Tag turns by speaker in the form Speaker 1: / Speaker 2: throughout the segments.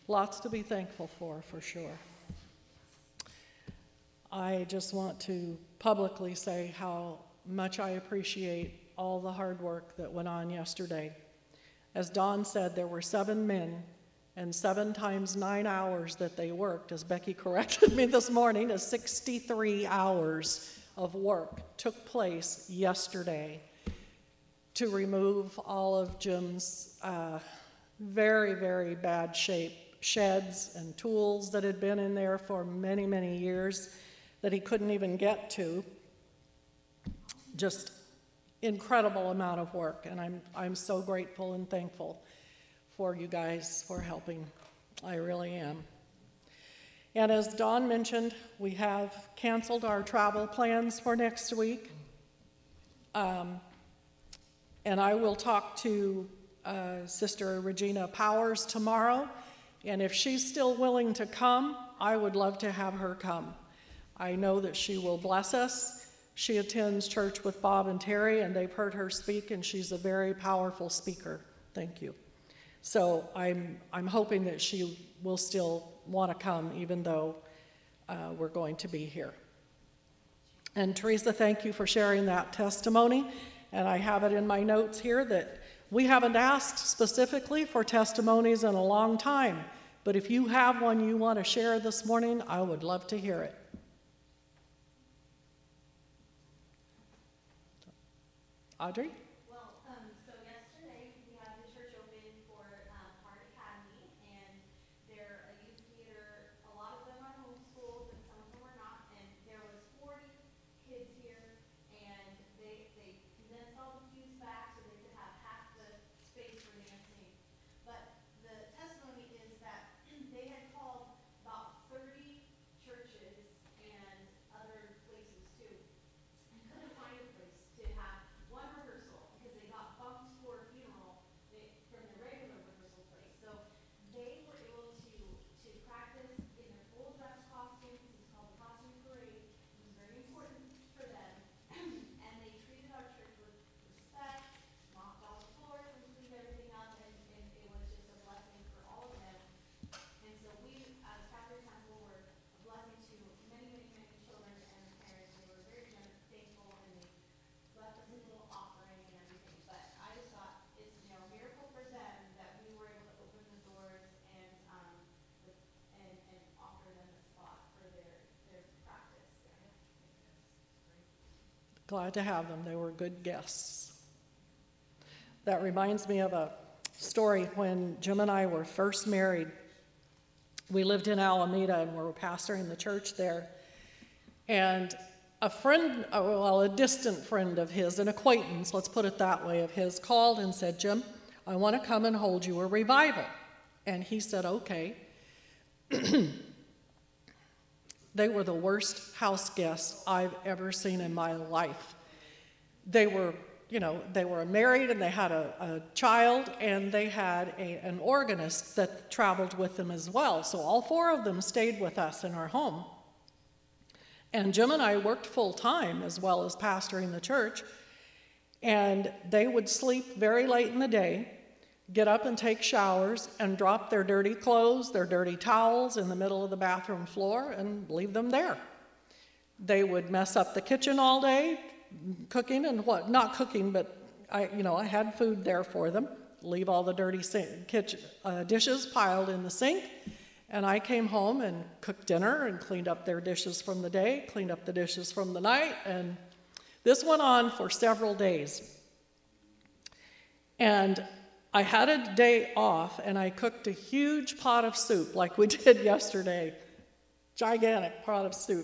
Speaker 1: Lots to be thankful for sure. I just want to publicly say how much I appreciate all the hard work that went on yesterday. As Dawn said, there were 7 men, and 7 times 9 hours that they worked, as Becky corrected me this morning, is 63 hours of work took place yesterday to remove all of Jim's very, very bad shape sheds and tools that had been in there for many, many years that he couldn't even get to. Just incredible amount of work, and I'm so grateful and thankful for you guys for helping. I really am. And as Dawn mentioned, we have canceled our travel plans for next week. And I will talk to Sister Regina Powers tomorrow, and if she's still willing to come, I would love to have her come. I know that she will bless us. She attends church with Bob and Terry, and they've heard her speak, and she's a very powerful speaker. Thank you. So I'm hoping that she will still want to come, even though we're going to be here. And Teresa, thank you for sharing that testimony. And I have it in my notes here that we haven't asked specifically for testimonies in a long time, but if you have one you want to share this morning, I would love to hear it. Audrey?
Speaker 2: Well, so yesterday we had the church open for Heart Academy, and they're a youth theater. A lot of them are homeschooled, and some of them are not. And there was 40 kids here, and they condensed all the pews back so they could have half the space for dancing. But the testimony is that they had called about 30 churches and other places too, and couldn't find a place to have one rehearsal because they got bumped for a funeral from the regular rehearsal place. So they were able to practice in their full dress costumes. It's called the costume parade. It was very important for them. And they treated our church with respect, mopped all the floors and cleaned everything up, and it was just a blessing for all of them. And so we, as Calvary Temple, were a blessing to many, many, many children and their parents. They were very thankful, and they left us a little offering and everything. But I just thought it's a miracle for them that we were able to open the doors and offer them a spot for their practice.
Speaker 1: Glad to have them. They were good guests. That reminds me of a story when Jim and I were first married. We lived in Alameda and we were pastoring the church there. And a friend, a distant friend of his, an acquaintance, let's put it that way, of his, called and said, "Jim, I want to come and hold you a revival." And he said, "Okay." They were the worst house guests I've ever seen in my life. They were married, and they had a child, and they had an organist that traveled with them as well. So all 4 of them stayed with us in our home. And Jim and I worked full time as well as pastoring the church, and they would sleep very late in the day, get up and take showers, and drop their dirty clothes, their dirty towels in the middle of the bathroom floor and leave them there. They would mess up the kitchen all day, cooking and not cooking, but I had food there for them, leave all the dirty kitchen dishes piled in the sink. And I came home and cooked dinner and cleaned up their dishes from the day, cleaned up the dishes from the night, and this went on for several days. And I had a day off, and I cooked a huge pot of soup like we did yesterday, gigantic pot of soup.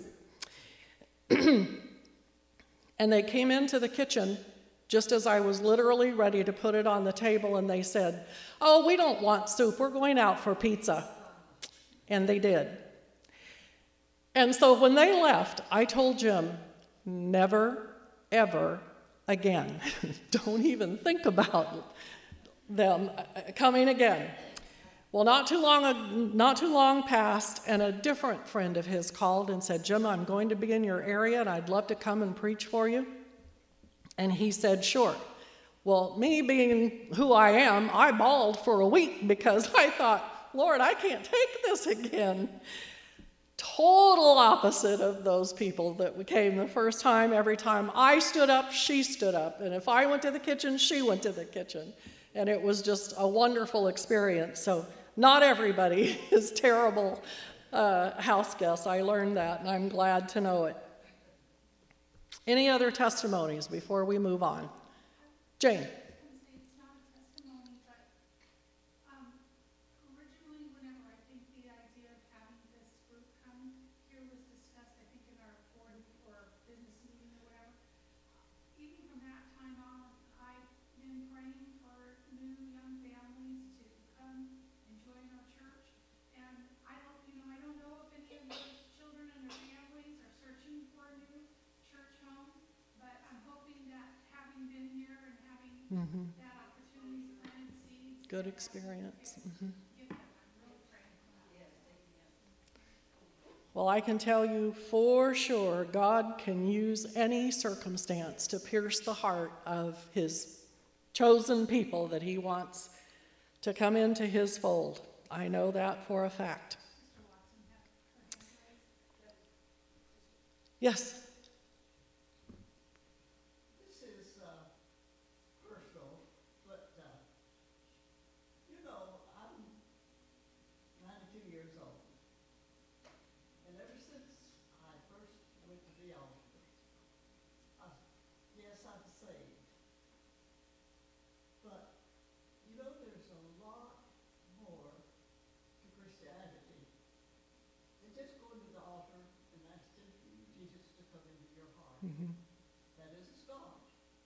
Speaker 1: And they came into the kitchen just as I was literally ready to put it on the table, and they said, "Oh, we don't want soup, we're going out for pizza." And they did. And so when they left, I told Jim, never, ever again. Don't even think about them coming again. Well, not too long passed, and a different friend of his called and said, "Jim, I'm going to be in your area, and I'd love to come and preach for you." And he said, "Sure." Well, me being who I am, I bawled for a week because I thought, Lord, I can't take this again. Total opposite of those people that came the first time. Every time I stood up, she stood up. And if I went to the kitchen, she went to the kitchen. And it was just a wonderful experience. So not everybody is terrible house guests. I learned that, and I'm glad to know it. Any other testimonies before we move on? Jane.
Speaker 3: It's not a testimony, but originally, whenever I think the idea of having this group come here was discussed, I think in our board or business meeting or whatever. Even from that time on, I've been praying for new young families to come and join our church. And I don't know if any of those children and their families are searching for a new church home, but I'm hoping that having been here and having that opportunity to plant seeds.
Speaker 1: Good experience.
Speaker 3: Give them. I'm really praying for that.
Speaker 1: Well, I can tell you for sure, God can use any circumstance to pierce the heart of his chosen people that he wants to come into his fold. I know that for a fact. Yes.
Speaker 4: This is personal, but I'm 92 years old, and ever since I first went to the altar, yes, I'm saved, but there's a lot more to Christianity than just going to the altar and asking Jesus to come into your heart. That is a start.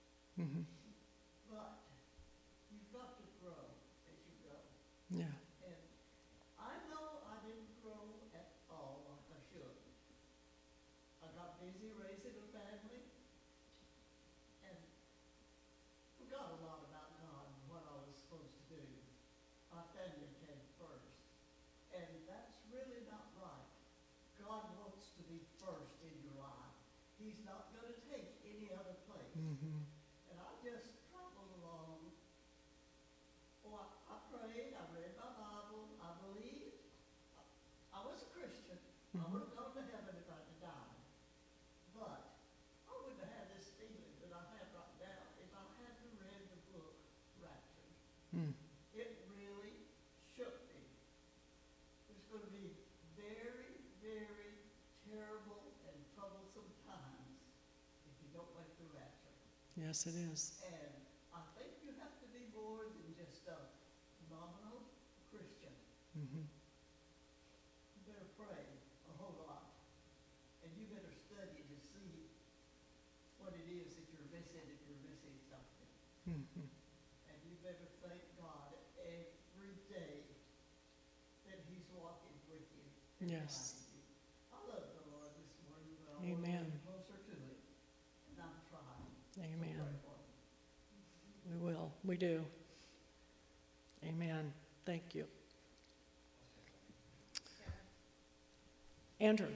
Speaker 4: But you've got to grow as you go.
Speaker 1: Yeah.
Speaker 4: And I know I didn't grow at all like I should. I got busy raising a family and forgot a lot about God and what I was supposed to do. My family came first. And that's really not right. God wants to be first in your life. He's not going to take any other place. And I just traveled along. I prayed, I read my Bible, I believed. I was a Christian. I would have gone to heaven if I'd died. But I wouldn't have had this feeling that I have right now if I hadn't read the book Rapture. It really shook me. There's going to be very, very terrible and troublesome times if you don't make the rapture.
Speaker 1: Yes, it is.
Speaker 4: And I think you have to be more than just a nominal Christian. You better pray a whole lot. And you better study to see what it is that you're missing if you're missing something. And you better thank God every day that he's walking with you. And
Speaker 1: Yes.
Speaker 4: guiding you. I love the Lord this morning, but I want to
Speaker 1: Amen.
Speaker 4: get closer to him. And I'm trying.
Speaker 1: Amen.
Speaker 4: So pray for me.
Speaker 1: We will. We do. Amen. Thank you. Andrew.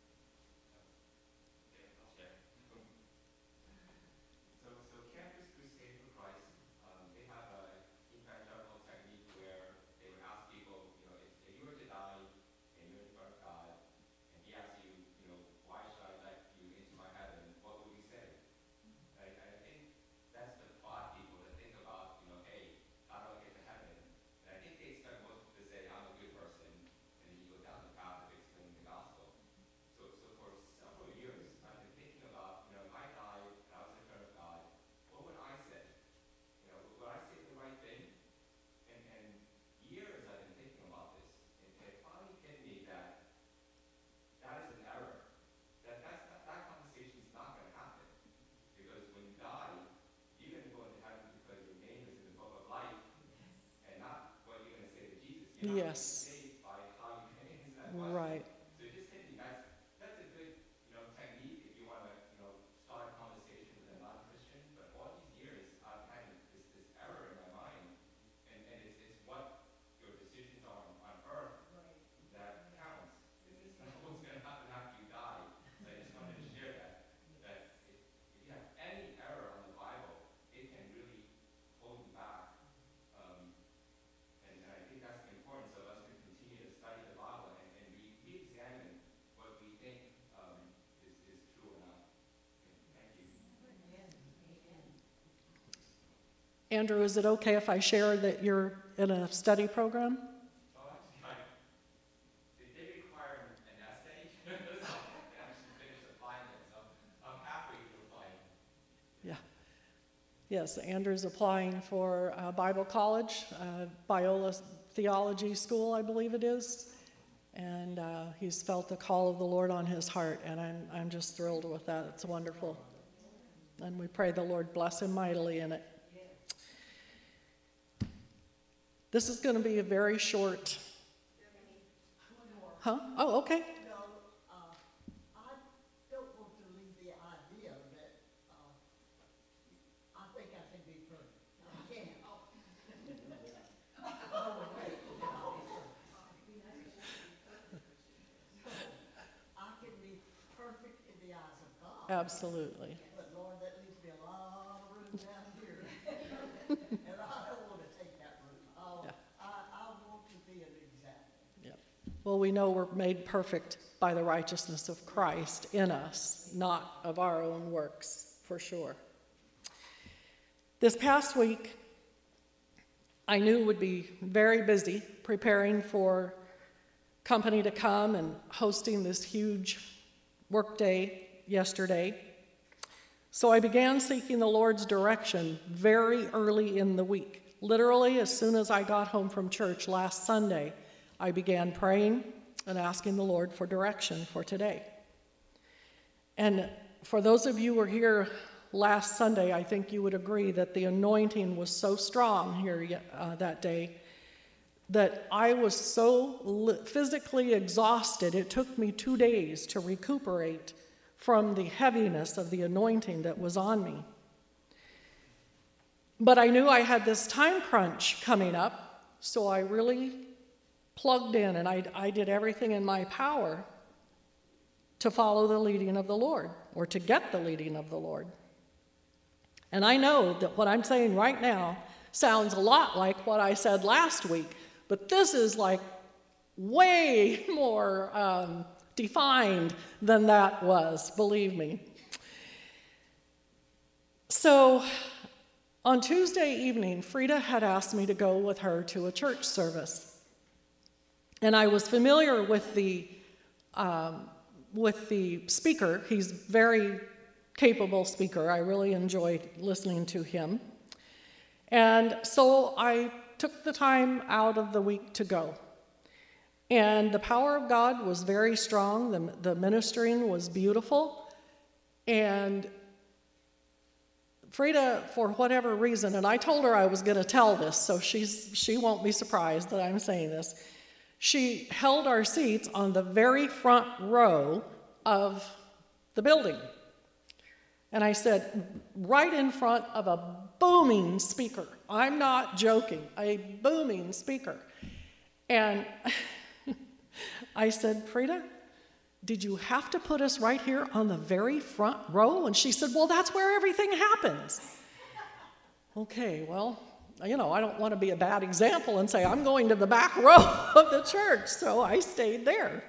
Speaker 5: So Campus Crusade for Christ, they have a evangelical technique where they would ask people, if you were to die and you're in front of God, and he asks you, why should I let you into my heaven? What would you say? And I think that's the thought people that think about, hey, how do I get to heaven? And I think they expect most people to say, I'm a good person, and then you go down the path of explaining the gospel. So for several years, I've been thinking about, if I died and I was in front of God, what would I say? Would I say the right thing? And years I've been thinking about this, and it finally hit me that that is an error. That conversation is not going to happen. Because when you die, you're going to go into heaven because your name is in the book of life, and not what you're going to say to Jesus. You're not
Speaker 1: Yes.
Speaker 5: going to be saved by how you can answer that question.
Speaker 1: Right.
Speaker 5: So it just hit me. That's a good, technique if you want to, start a conversation with a non-Christian. But all these years, I've had this error in my mind, and it's what your decisions are on earth that counts. It's not what's going to happen after you die. So I just wanted to share that if you have any error on the Bible, it can really hold you back. And I think that's the importance of us to
Speaker 1: Andrew, is it okay if I share that you're in a study program?
Speaker 5: Oh, actually, they require an essay, so I have to actually finish applying it, so I'm halfway through applying.
Speaker 1: Yeah. Yes, Andrew's applying for Bible college, Biola Theology School, I believe it is. And he's felt the call of the Lord on his heart, and I'm just thrilled with that. It's wonderful. And we pray the Lord bless him mightily in it. This is going to be a very short. Huh? Oh, okay.
Speaker 4: No, I don't want to leave the idea that, I think I can be perfect. I can't. Oh, wait, I can be perfect in the eyes of God.
Speaker 1: Absolutely.
Speaker 4: But Lord, that leaves me a lot of room down here. And I don't want to take that room. I want to be an example.
Speaker 1: Yep. Well, we know we're made perfect by the righteousness of Christ in us, not of our own works, for sure. This past week, I knew would be very busy preparing for company to come and hosting this huge work day yesterday. So I began seeking the Lord's direction very early in the week. Literally, as soon as I got home from church last Sunday, I began praying and asking the Lord for direction for today. And for those of you who were here last Sunday, I think you would agree that the anointing was so strong here that day that I was so physically exhausted, it took me 2 days to recuperate from the heaviness of the anointing that was on me. But I knew I had this time crunch coming up, so I really plugged in, and I did everything in my power to follow the leading of the Lord, or to get the leading of the Lord. And I know that what I'm saying right now sounds a lot like what I said last week, but this is like way more defined than that was, believe me. So on Tuesday evening, Frida had asked me to go with her to a church service. And I was familiar with the speaker. He's a very capable speaker. I really enjoyed listening to him. And so I took the time out of the week to go. And the power of God was very strong. The ministering was beautiful. And Frida, for whatever reason, and I told her I was going to tell this, so she won't be surprised that I'm saying this. She held our seats on the very front row of the building. And I said, right in front of a booming speaker. I'm not joking, a booming speaker. And I said, Frida, did you have to put us right here on the very front row? And she said, well, that's where everything happens. Okay, well, you know, I don't want to be a bad example and say I'm going to the back row of the church, so I stayed there.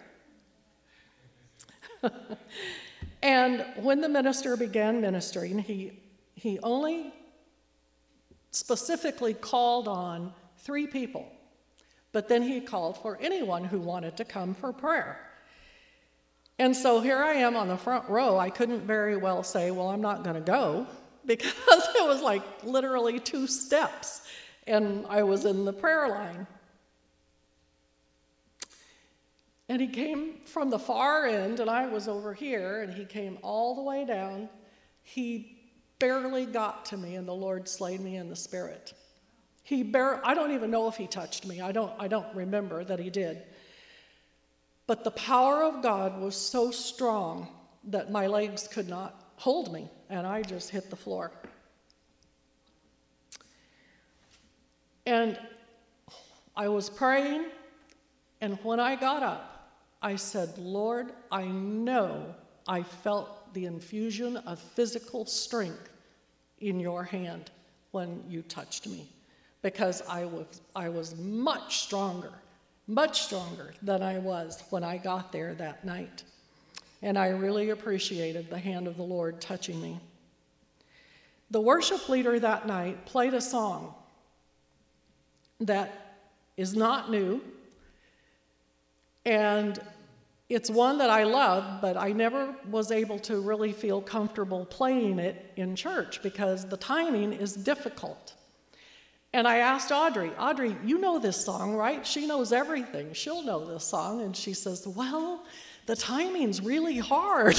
Speaker 1: And when the minister began ministering, he only specifically called on 3 people, but then he called for anyone who wanted to come for prayer. And so here I am on the front row. I couldn't very well say, well, I'm not going to go, because it was like literally 2 steps, and I was in the prayer line. And he came from the far end, and I was over here, and he came all the way down. He barely got to me, and the Lord slayed me in the spirit. I don't even know if he touched me. I don't remember that he did. But the power of God was so strong that my legs could not hold me, and I just hit the floor. And I was praying, and when I got up, I said, Lord, I know I felt the infusion of physical strength in your hand when you touched me, because I was much stronger than I was when I got there that night. And I really appreciated the hand of the Lord touching me. The worship leader that night played a song that is not new, and it's one that I love, but I never was able to really feel comfortable playing it in church because the timing is difficult. And I asked Audrey, you know this song, right? She knows everything. She'll know this song. And she says, well, the timing's really hard.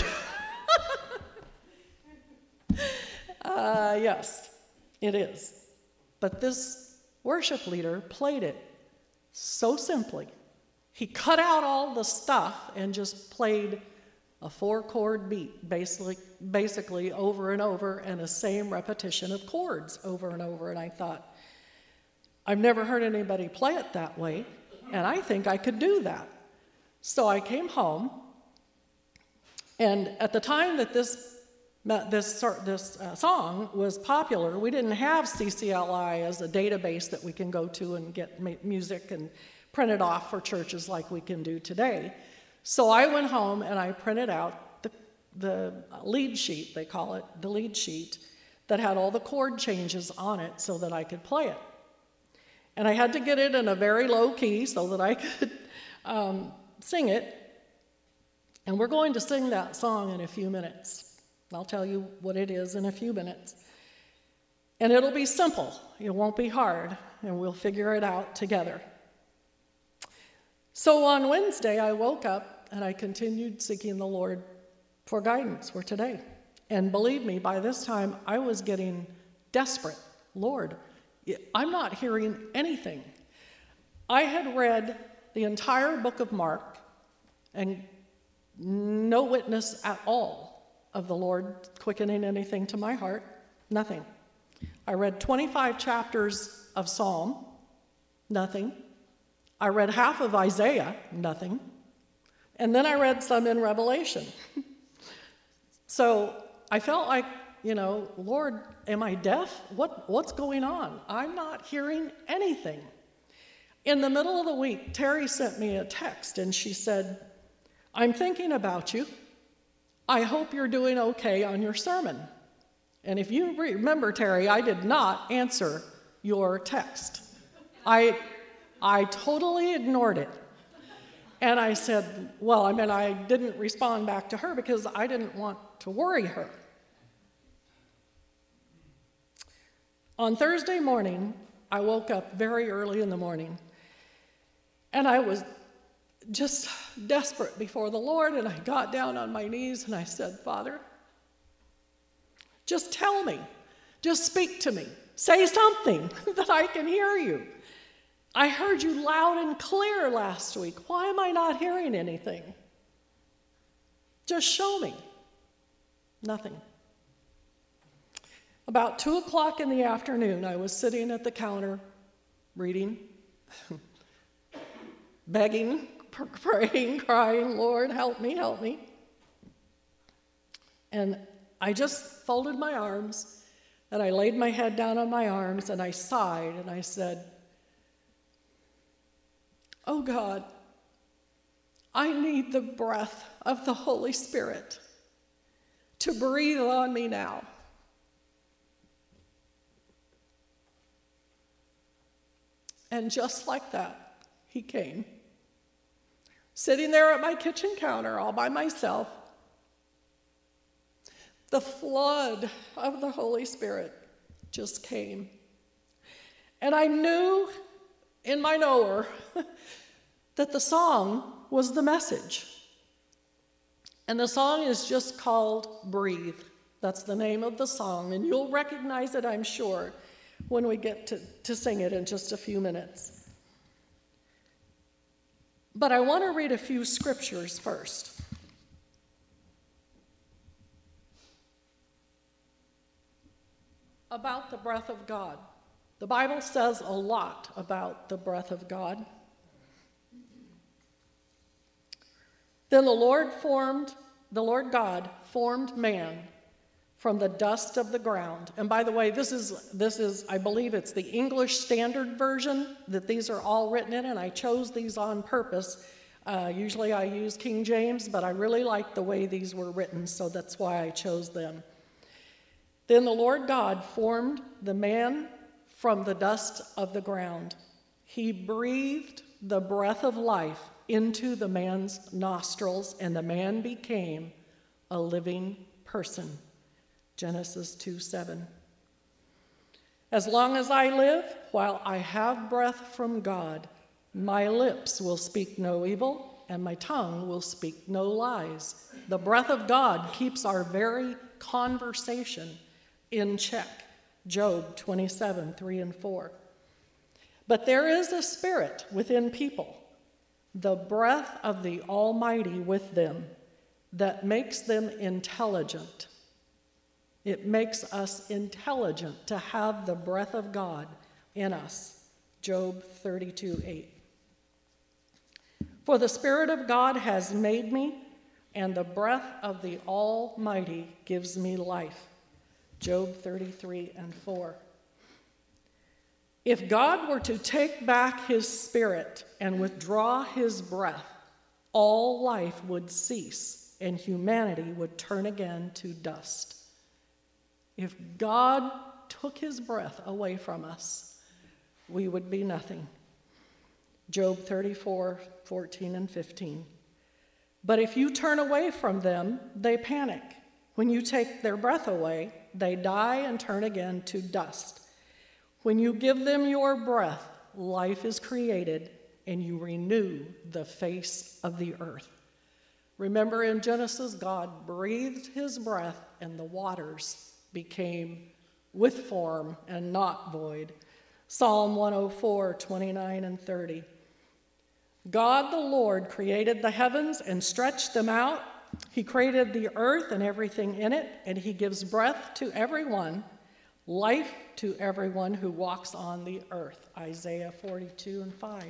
Speaker 1: Yes, it is. But this worship leader played it so simply. He cut out all the stuff and just played a 4-chord beat, basically over and over, and the same repetition of chords over and over. And I thought, I've never heard anybody play it that way, and I think I could do that. So I came home, and at the time that this song was popular, we didn't have CCLI as a database that we can go to and get music and print it off for churches like we can do today. So I went home and I printed out the lead sheet, they call it, the lead sheet, that had all the chord changes on it so that I could play it. And I had to get it in a very low key so that I could sing it. And we're going to sing that song in a few minutes. I'll tell you what it is in a few minutes. And it'll be simple. It won't be hard, and we'll figure it out together. So on Wednesday, I woke up and I continued seeking the Lord for guidance for today. And believe me, by this time, I was getting desperate. Lord, I'm not hearing anything. I had read the entire book of Mark and no witness at all of the Lord quickening anything to my heart. Nothing. I read 25 chapters of Psalm. Nothing. I read half of Isaiah, nothing. And then I read some in Revelation. So I felt like, Lord, am I deaf? What's going on? I'm not hearing anything. In the middle of the week, Terry sent me a text and she said, I'm thinking about you. I hope you're doing okay on your sermon. And if you remember, Terry, I did not answer your text. I totally ignored it. And I said, I didn't respond back to her because I didn't want to worry her. On Thursday morning, I woke up very early in the morning, and I was just desperate before the Lord, and I got down on my knees and I said, Father, just tell me, just speak to me, say something that I can hear you. I heard you loud and clear last week. Why am I not hearing anything? Just show me. Nothing. About 2 o'clock in the afternoon, I was sitting at the counter reading, begging, praying, crying, Lord, help me, help me. And I just folded my arms, and I laid my head down on my arms, and I sighed, and I said, oh God, I need the breath of the Holy Spirit to breathe on me now. And just like that, he came. Sitting there at my kitchen counter all by myself, the flood of the Holy Spirit just came. And I knew in my knower that the song was the message. And the song is just called Breathe. That's the name of the song, and you'll recognize it, I'm sure, when we get to sing it in just a few minutes. But I want to read a few scriptures first. About the breath of God. The Bible says a lot about the breath of God. Then the Lord God formed man from the dust of the ground. And by the way, this is, I believe it's the English Standard Version that these are all written in, and I chose these on purpose. Usually I use King James, but I really like the way these were written, so that's why I chose them. Then the Lord God formed the man from the dust of the ground. He breathed the breath of life into the man's nostrils, and the man became a living person. Genesis 2:7. As long as I live, while I have breath from God, my lips will speak no evil, and my tongue will speak no lies. The breath of God keeps our very conversation in check. Job 27:3-4. But there is a spirit within people, the breath of the Almighty with them, that makes them intelligent. It makes us intelligent to have the breath of God in us. Job 32:8. For the Spirit of God has made me, and the breath of the Almighty gives me life. Job 33:4. If God were to take back his spirit and withdraw his breath, all life would cease and humanity would turn again to dust. If God took his breath away from us, we would be nothing. Job 34:14-15. But if you turn away from them, they panic. When you take their breath away, they die and turn again to dust. When you give them your breath, life is created, and you renew the face of the earth. Remember in Genesis, God breathed his breath, and the waters became with form and not void. Psalm 104:29-30. God the Lord created the heavens and stretched them out. He created the earth and everything in it, and he gives breath to everyone, life to everyone who walks on the earth. Isaiah 42:5.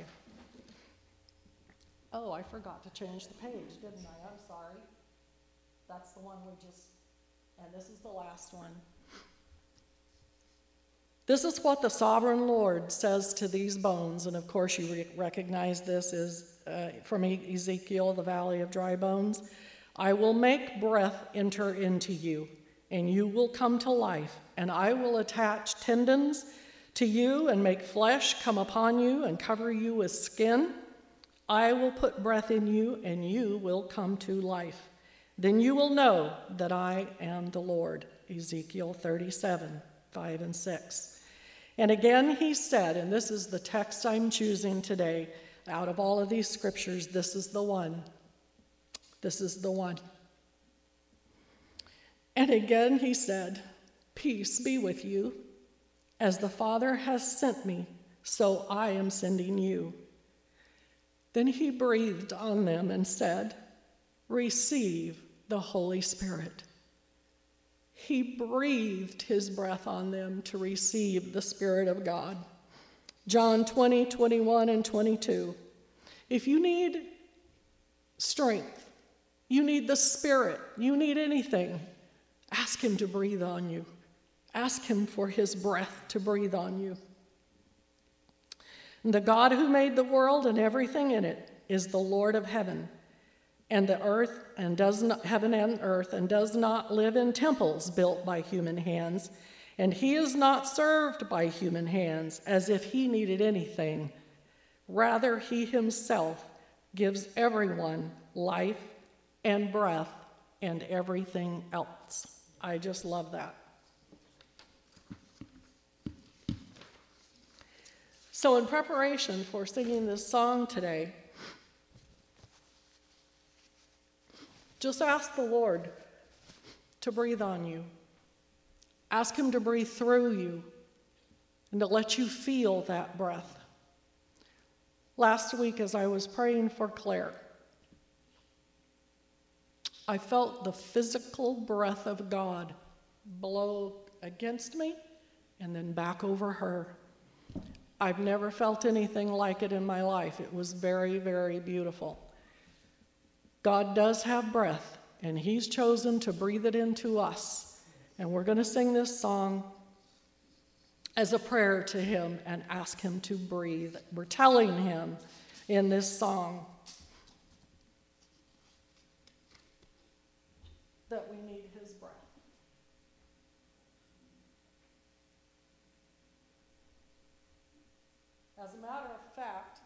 Speaker 1: Oh, I forgot to change the page, didn't I? I'm sorry. That's the one we just, and this is the last one. This is what the sovereign Lord says to these bones, and of course you recognize this is from Ezekiel, the valley of dry bones. I will make breath enter into you, and you will come to life, and I will attach tendons to you and make flesh come upon you and cover you with skin. I will put breath in you, and you will come to life. Then you will know that I am the Lord. Ezekiel 37:5-6. And again he said, and this is the text I'm choosing today, out of all of these scriptures, this is the one. This is the one. And again he said, peace be with you. As the Father has sent me, so I am sending you. Then he breathed on them and said, receive the Holy Spirit. He breathed his breath on them to receive the Spirit of God. John 20:21-22. If you need strength, you need the Spirit, you need anything, ask him to breathe on you. Ask him for his breath to breathe on you. The God who made the world and everything in it is the Lord of heaven and the earth, and heaven and earth, and does not live in temples built by human hands, and he is not served by human hands as if he needed anything. Rather, he himself gives everyone life and breath and everything else. I just love that. So in preparation for singing this song today, just ask the Lord to breathe on you. Ask him to breathe through you and to let you feel that breath. Last week, as I was praying for Claire, I felt the physical breath of God blow against me and then back over her. I've never felt anything like it in my life. It was very, very beautiful. God does have breath, and he's chosen to breathe it into us. And we're going to sing this song as a prayer to him and ask him to breathe. We're telling him in this song that we need his breath. a matter of fact,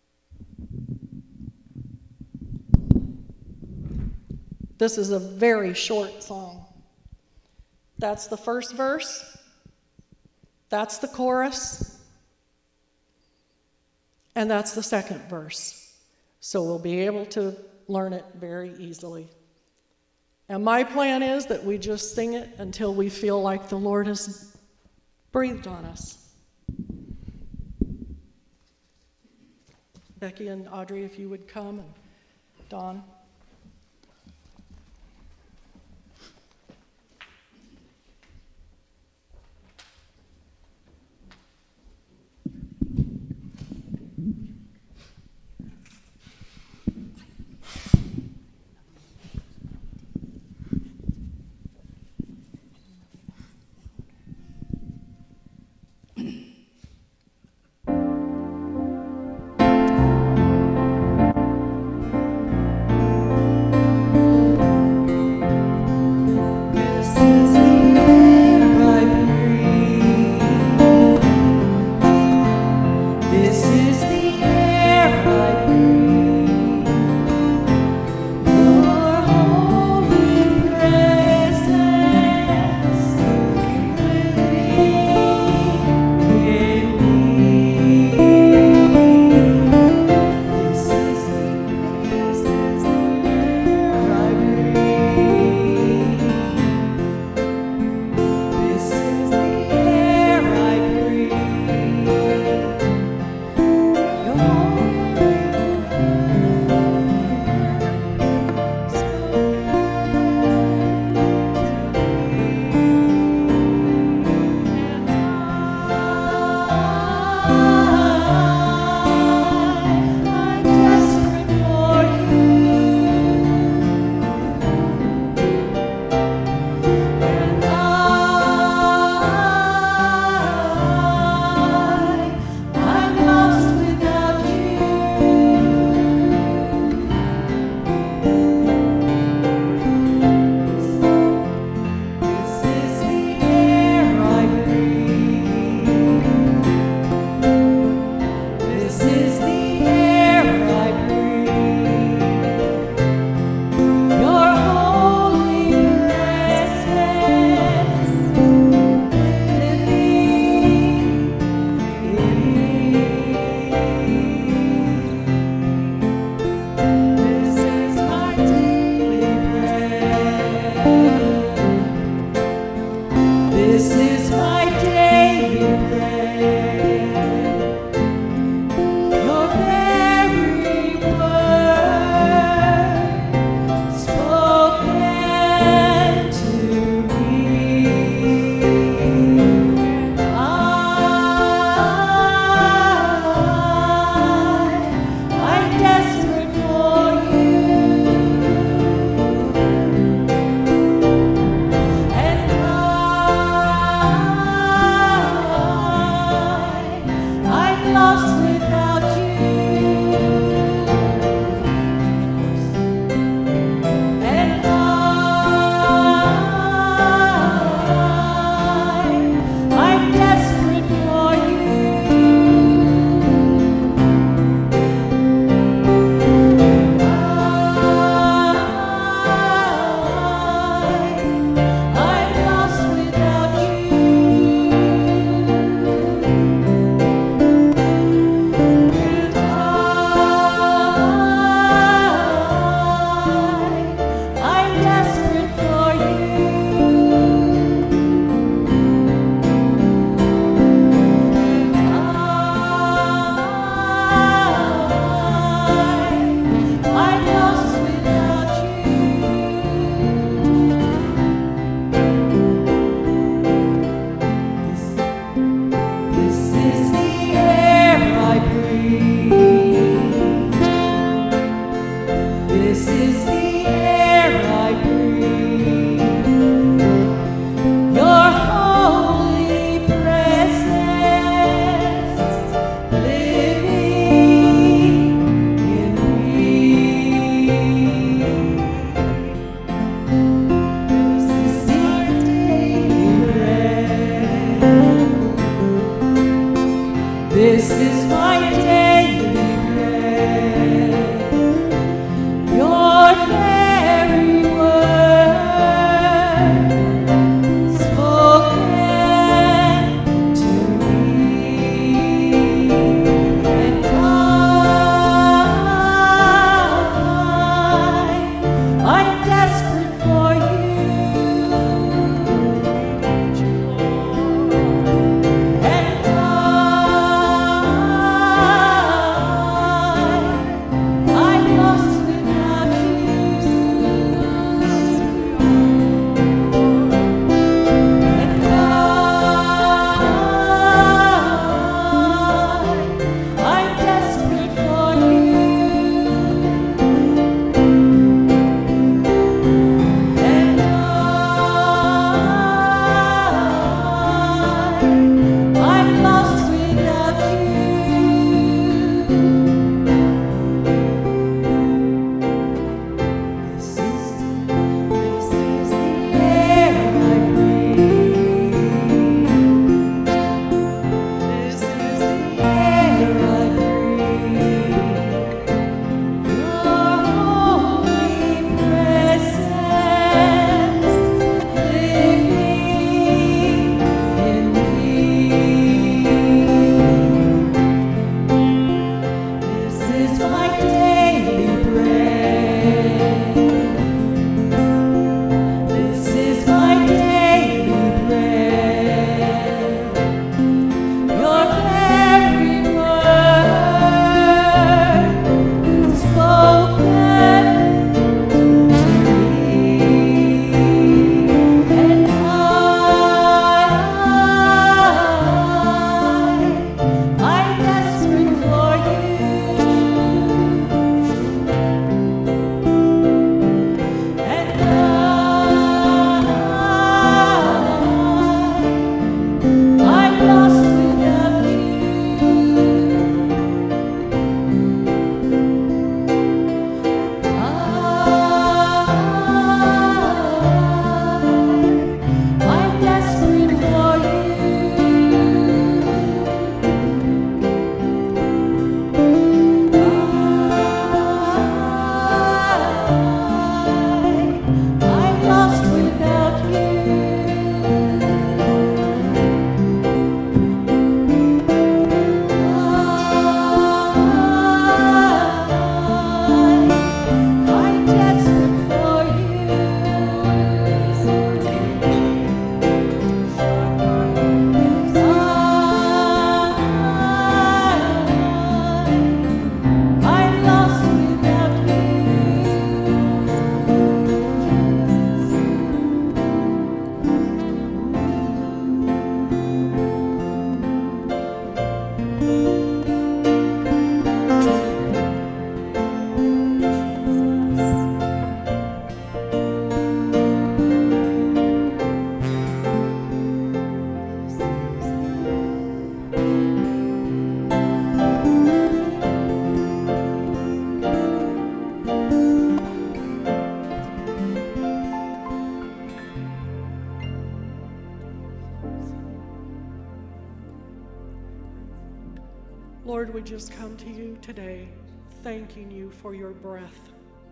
Speaker 1: this is a very short song. That's the first verse, that's the chorus, and that's the second verse. So we'll be able to learn it very easily. And my plan is that we just sing it until we feel like the Lord has breathed on us. Becky and Audrey, if you would come, and Dawn.
Speaker 6: I'm lost without you.
Speaker 1: we just come to you today, thanking you for your breath.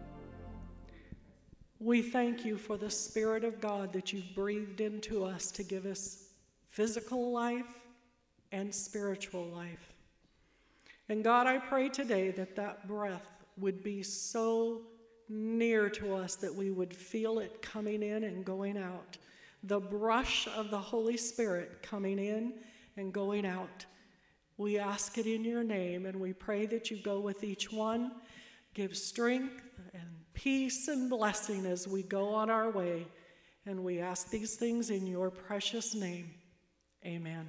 Speaker 1: We thank you for the Spirit of God that you've breathed into us to give us physical life and spiritual life. And God, I pray today that that breath would be so near to us that we would feel it coming in and going out. The brush of the Holy Spirit coming in and going out. We ask it in your name, and we pray that you go with each one, give strength and peace and blessing as we go on our way. And we ask these things in your precious name. Amen.